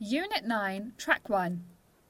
Unit 9, Track 1.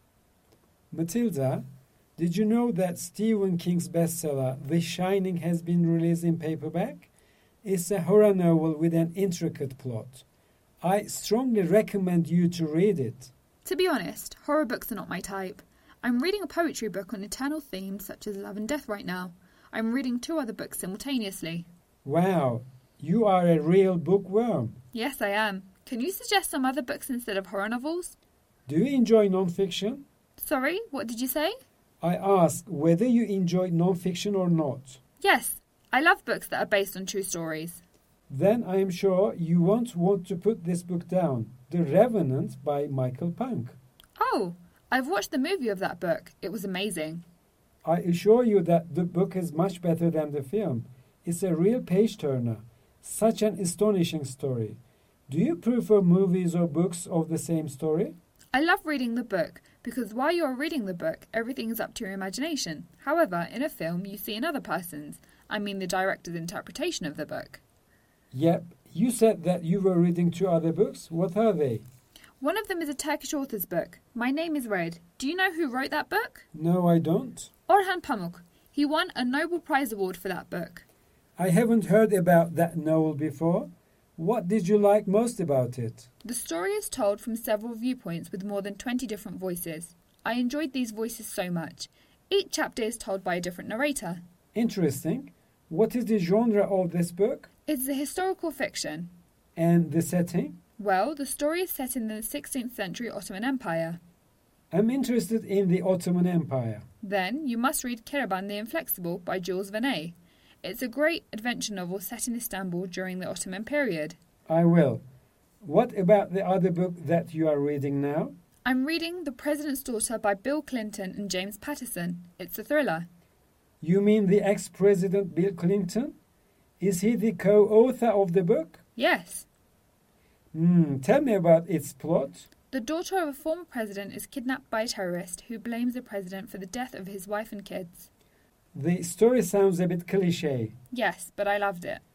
Matilda, did you know that Stephen King's bestseller The Shining has been released in paperback? It's a horror novel with an intricate plot. I strongly recommend you to read it. To be honest, horror books are not my type. I'm reading a poetry book on eternal themes such as love and death right now. I'm reading 2 other books simultaneously. Wow, you are a real bookworm. Yes, I am. Can you suggest some other books instead of horror novels? Do you enjoy non-fiction? Sorry, what did you say? I ask whether you enjoy non-fiction or not. Yes, I love books that are based on true stories. Then I am sure you won't want to put this book down, The Revenant by Michael Punk. Oh, I've watched the movie of that book. It was amazing. I assure you that the book is much better than the film. It's a real page-turner. Such an astonishing story. Do you prefer movies or books of the same story? I love reading the book because while you're reading the book, everything is up to your imagination. However, in a film, you see another person's, the director's interpretation of the book. Yep, you said that you were reading 2 other books. What are they? One of them is a Turkish author's book. My Name is Red. Do you know who wrote that book? No, I don't. Orhan Pamuk. He won a Nobel Prize Award for that book. I haven't heard about that novel before. What did you like most about it? The story is told from several viewpoints with more than 20 different voices. I enjoyed these voices so much. Each chapter is told by a different narrator. Interesting. What is the genre of this book? It's a historical fiction. And the setting? Well, the story is set in the 16th century Ottoman Empire. I'm interested in the Ottoman Empire. Then you must read Kiraban the Inflexible by Jules Verne. It's a great adventure novel set in Istanbul during the Ottoman period. I will. What about the other book that you are reading now? I'm reading The President's Daughter by Bill Clinton and James Patterson. It's a thriller. You mean the ex-president Bill Clinton? Is he the co-author of the book? Yes. Tell me about its plot. The daughter of a former president is kidnapped by a terrorist who blames the president for the death of his wife and kids. The story sounds a bit cliché. Yes, but I loved it.